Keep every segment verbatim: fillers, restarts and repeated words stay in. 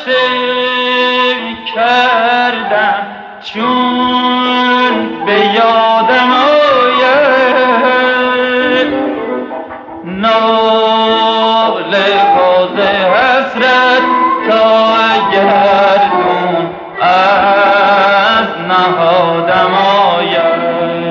کردم چون به یادم آید ناله باز حسرت تا گردون از نهادم آید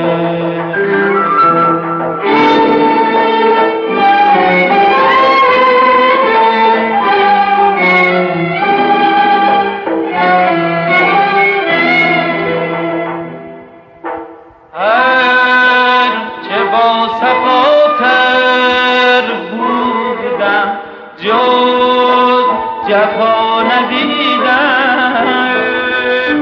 جفا ندیدم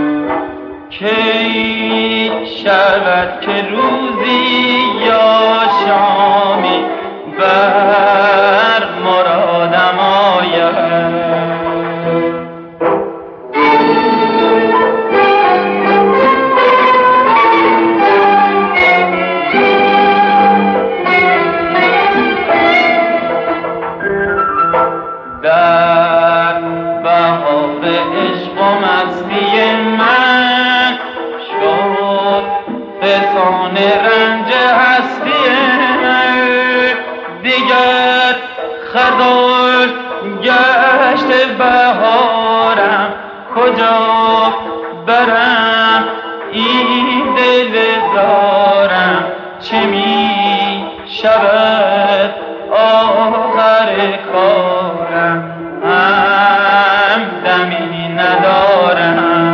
کی شود که روزی یا شامی بر مرادم آید رنج هستی دیگر خزان گشت بهارم کجا برم این دل دارم چه می شود آخر کارم هم دمی ندارم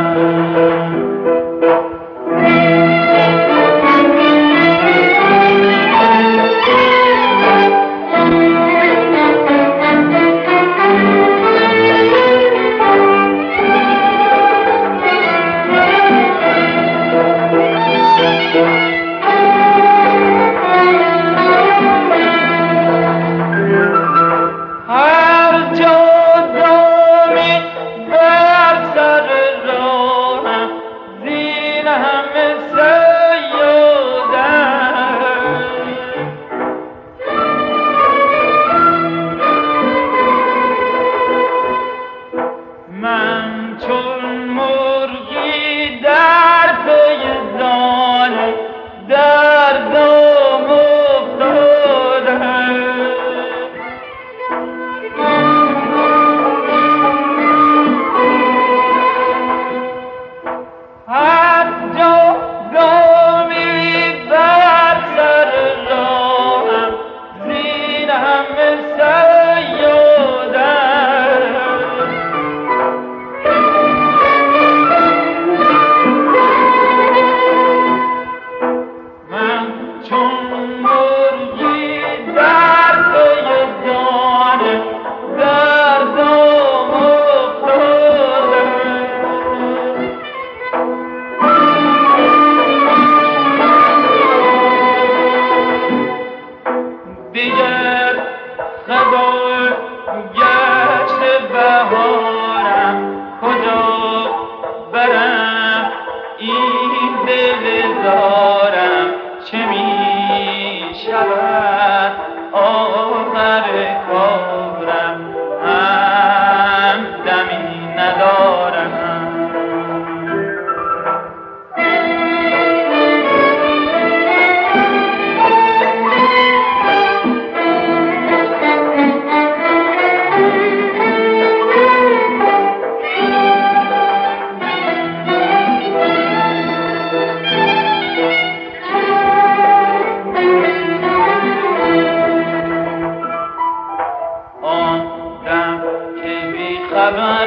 خبر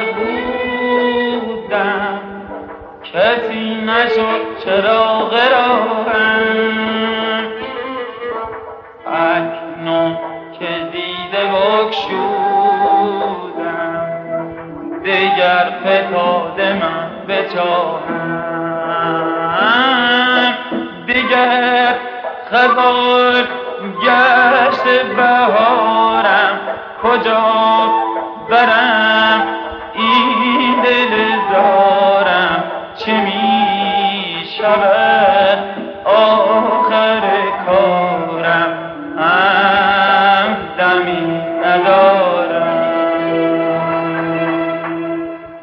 بودم کسی نشد چراغ راهم اکنون که دیده بگشودم دیگر فتاد من به چاهم دیگر خزان گشت بهارم کجا برم این دل دارم چه می شود آخر کارم هم دمی ندارم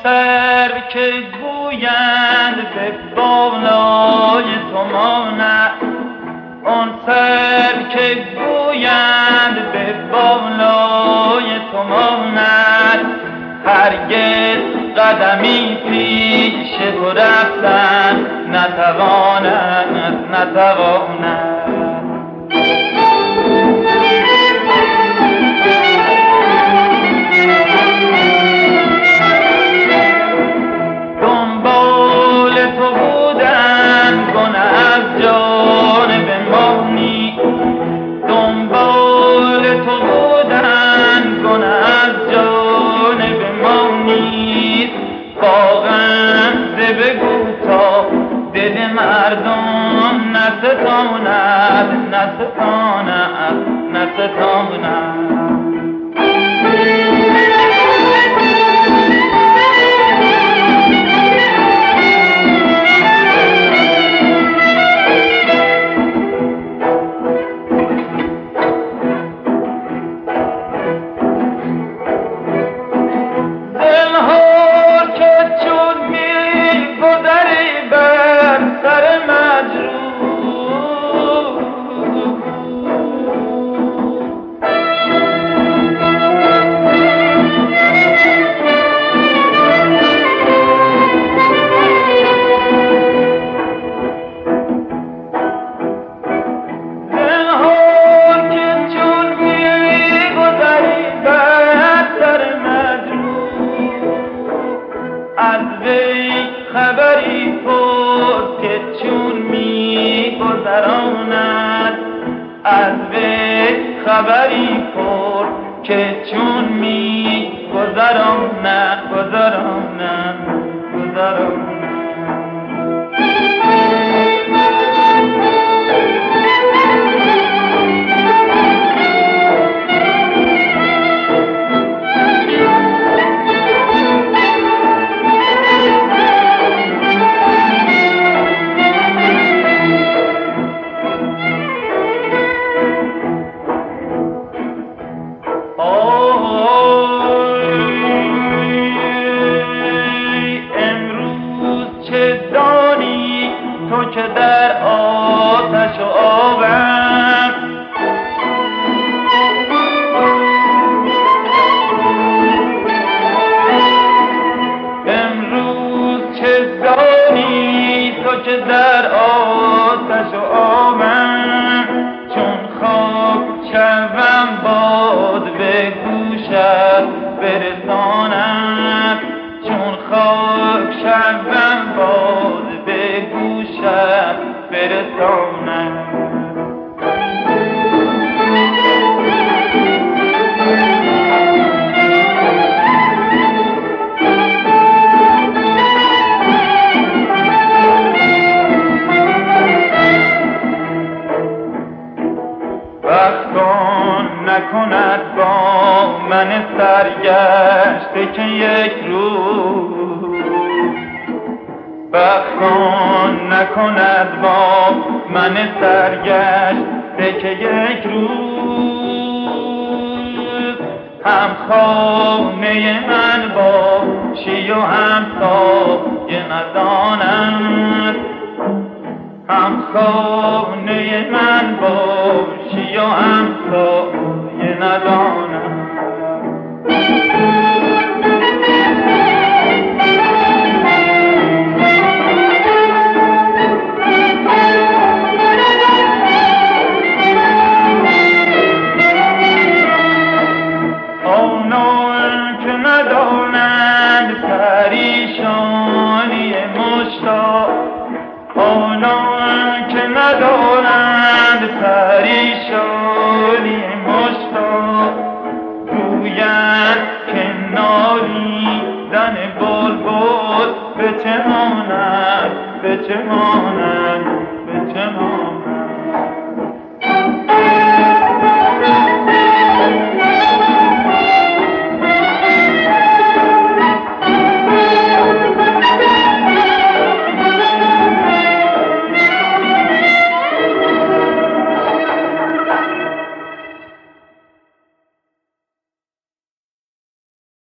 سر که گویند به بالای تو ماند، آن سر که گویند به بالای تو ماند، هرگز قدمی پیش تو رفتن نتواند نتواند. دنبال تو بودن گنه از جانب ما نیست، دنبال تو بودن گنه از جانب ما نیست. با غمزه بگو تا دل مردم نستاند نستاند نستاند. از وی خبری پرس که چون می گذراند، از وی خبری پرس که چون می گذراند گذراند گذراند. تو که در آتش و آبم، امروز چه دانی تو که در آتش و آبم، چون خاک شوم باد به گوشت برساند، چون خاک شوم باد به گوشت برساند. بختان نکند با من سرگشته که یک روز، بختان نکند با من سرگشته که یک روز، هم خانه من باشی و هم سایه ندانند، هم خانه من باشی و هم سایه ندانند. آنان که ندانند پریشانی مشتاق، آنان که ندانند پریشانی مشتاق، گویند که نالیدن بلبل به چه ماند به چه ماند به چه ماند.